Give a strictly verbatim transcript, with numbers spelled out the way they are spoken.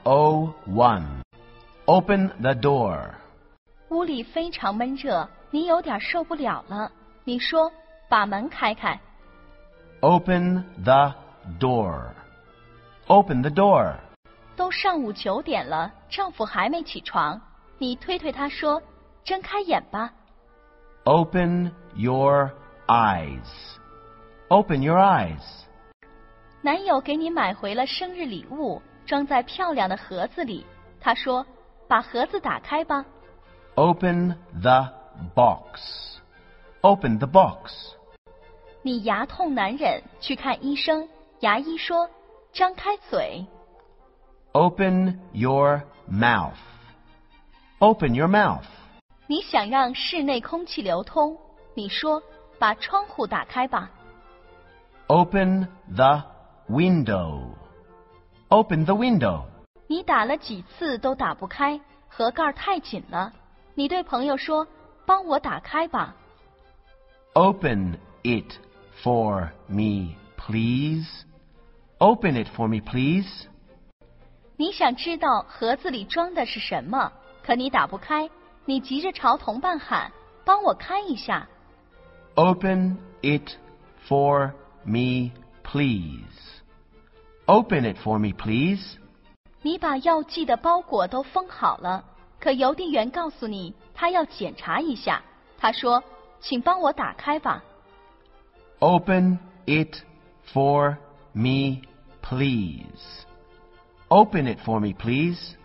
oh one. Open the door. 屋里非常闷热，你有点受不了了。你说，把门开开。 Open the door. Open the door. 都上午九点了，丈夫还没起床。你推推他说，睁开眼吧。 Open your eyes. Open your eyes. 男友给你买回了生日礼物，装在漂亮的盒子里。他说，把盒子打开吧。 Open the box. Open the box. 你牙痛难忍，去看医生。牙医说，张开嘴。 Open your mouth. Open your mouth. 你想让室内空气流通，你说，把窗户打开吧。 Open the window. Open the window. 你打了几次都打不开，盒盖太紧了。你对朋友说，帮我打开吧。 Open it for me, please. Open it for me, please. 你想知道盒子里装的是什么，可你打不开，你急着朝同伴喊，帮我开一下。 Open it for me, please. Open it for me, please. 你把要寄的包裹都封好了，可邮递员告诉你，他要检查一下。他说，请帮我打开吧。 Open it for me, please. Open it for me, please.